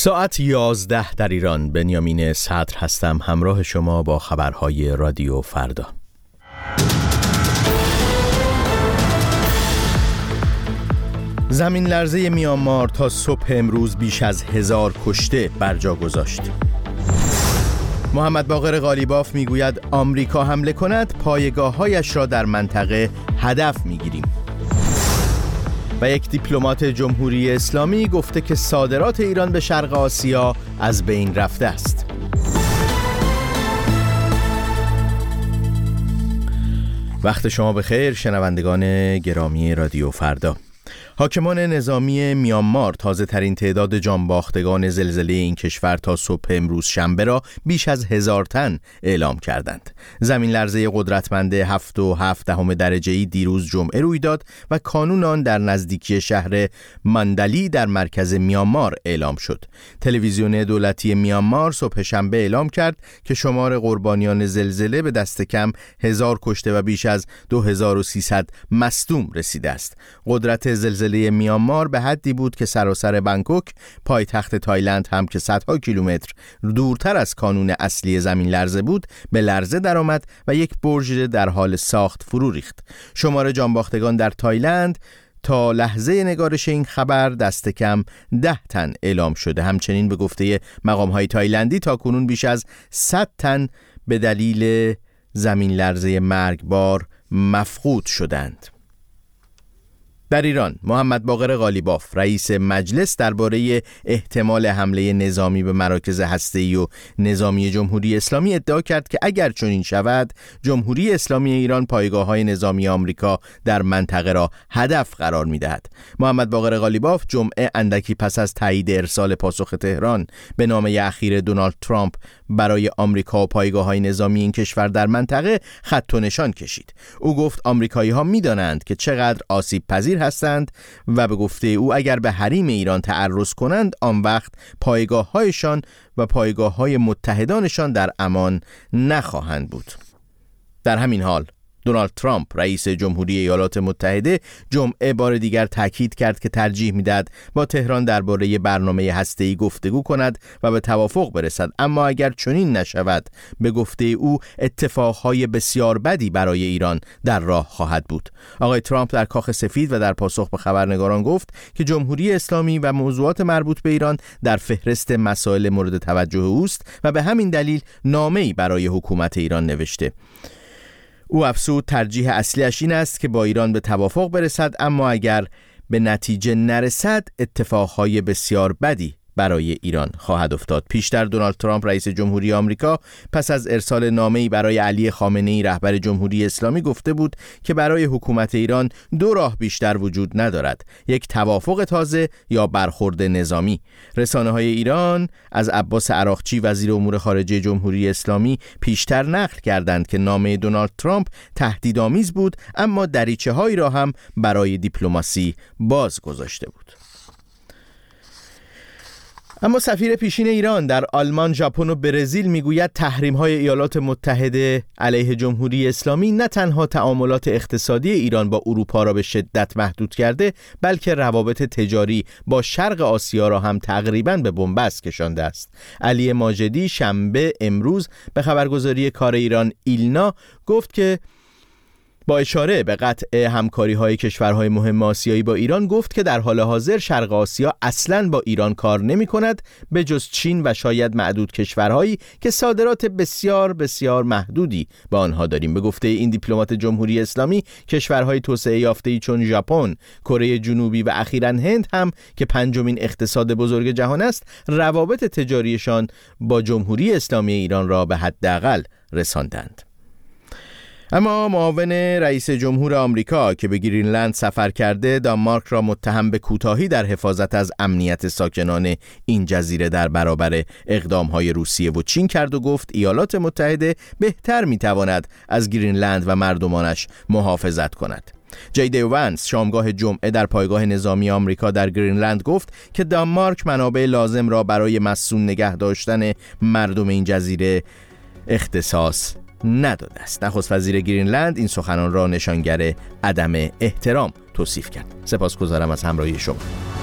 ساعت 11 در ایران. بنیامین صدر هستم، همراه شما با خبرهای رادیو فردا. زمین لرزه میانمار تا صبح امروز بیش از 1000 کشته برجا گذاشت. محمد باقر قالیباف میگوید آمریکا حمله کند پایگاه‌هایش را در منطقه هدف میگیریم. و یک دیپلمات جمهوری اسلامی گفته که صادرات ایران به شرق آسیا از بین رفته است. وقت شما بخیر شنوندگان گرامی رادیو فردا. حاکمان نظامی میانمار تازه ترین تعداد جانباختگان زلزله این کشور تا صبح امروز شنبه را بیش از 1000 تن اعلام کردند. زمین لرزه قدرتمند 7.7 درجه‌ای دیروز جمعه روی داد و کانون آن در نزدیکی شهر ماندالی در مرکز میانمار اعلام شد. تلویزیون دولتی میانمار صبح شنبه اعلام کرد که شمار قربانیان زلزله به دست کم 1000 کشته و بیش از 2300 مصدوم رسیده است. قدرت زلزله میانمار به حدی بود که سراسر بانکوک، پایتخت تایلند هم که صدها کیلومتر دورتر از کانون اصلی زمین لرزه بود، به لرزه درآمد و یک برج در حال ساخت فرو ریخت. شمار جانباختگان در تایلند تا لحظه نگارش این خبر دست کم 10 تن اعلام شده. همچنین به گفته مقام‌های تایلندی تاکنون بیش از 100 تن به دلیل زمین لرزه مرگبار مفقود شدند. در ایران، محمد باقر قالیباف رئیس مجلس درباره احتمال حمله نظامی به مراکز هسته‌ای و نظامی جمهوری اسلامی ادعا کرد که اگر چنین شود، جمهوری اسلامی ایران پایگاه‌های نظامی آمریکا در منطقه را هدف قرار می‌دهد. محمد باقر قالیباف جمعه اندکی پس از تایید ارسال پاسخ تهران به نامه اخیر دونالد ترامپ برای آمریکا و پایگاه‌های نظامی این کشور در منطقه خط و نشان کشید. او گفت آمریکایی‌ها می‌دانند که چقدر آسیب پذیر هستند و به گفته او اگر به حریم ایران تعرض کنند، آن وقت پایگاه‌هایشان و پایگاه‌های متحدانشان در امان نخواهند بود. در همین حال دونالد ترامپ رئیس جمهوری ایالات متحده جمعه بار دیگر تاکید کرد که ترجیح می‌دهد با تهران درباره برنامه هسته‌ای گفتگو کند و به توافق برسد، اما اگر چنین نشود، به گفته او اتفاقهای بسیار بدی برای ایران در راه خواهد بود. آقای ترامپ در کاخ سفید و در پاسخ به خبرنگاران گفت که جمهوری اسلامی و موضوعات مربوط به ایران در فهرست مسائل مورد توجه اوست و به همین دلیل نامه‌ای برای حکومت ایران نوشته. او افزود ترجیح اصلیش این است که با ایران به توافق برسد، اما اگر به نتیجه نرسد اتفاقهای بسیار بدی برای ایران خواهد افتاد. پیشتر دونالد ترامپ رئیس جمهوری آمریکا پس از ارسال نامه‌ای برای علی خامنه‌ای رهبر جمهوری اسلامی گفته بود که برای حکومت ایران دو راه بیشتر وجود ندارد: یک توافق تازه یا برخورد نظامی. رسانه‌های ایران از عباس عراقچی وزیر امور خارجه جمهوری اسلامی پیشتر نقل کردند که نامه دونالد ترامپ تهدیدآمیز بود، اما دریچه‌هایی را هم برای دیپلماسی باز گذاشته بود. اما سفیر پیشین ایران در آلمان، ژاپن و برزیل میگوید تحریم‌های ایالات متحده علیه جمهوری اسلامی نه تنها تعاملات اقتصادی ایران با اروپا را به شدت محدود کرده، بلکه روابط تجاری با شرق آسیا را هم تقریباً به بنبست کشانده است. علی ماجدی شنبه امروز به خبرگزاری کار ایران ایلنا گفت که با اشاره به قطع همکاری‌های کشورهای مهم آسیایی با ایران گفت که در حال حاضر شرق آسیا اصلاً با ایران کار نمی‌کند، به جز چین و شاید معدود کشورهایی که صادرات بسیار بسیار محدودی با آنها داریم. به گفته این دیپلمات جمهوری اسلامی، کشورهای توسعه یافته‌ای چون ژاپن، کره جنوبی و اخیراً هند هم که پنجمین اقتصاد بزرگ جهان است، روابط تجاریشان با جمهوری اسلامی ایران را به حداقل رساندند. اما معاون رئیس جمهور آمریکا که به گرینلند سفر کرده، دانمارک را متهم به کوتاهی در حفاظت از امنیت ساکنان این جزیره در برابر اقدام‌های روسیه و چین کرد و گفت ایالات متحده بهتر می‌تواند از گرینلند و مردمانش محافظت کند. جی دی وانس شامگاه جمعه در پایگاه نظامی آمریکا در گرینلند گفت که دانمارک منابع لازم را برای مصون نگه داشتن مردم این جزیره اختصاص نداده است. نخست وزیر گرینلند این سخنان را نشانگر عدم احترام توصیف کرد. سپاسگزارم از همراهی شما.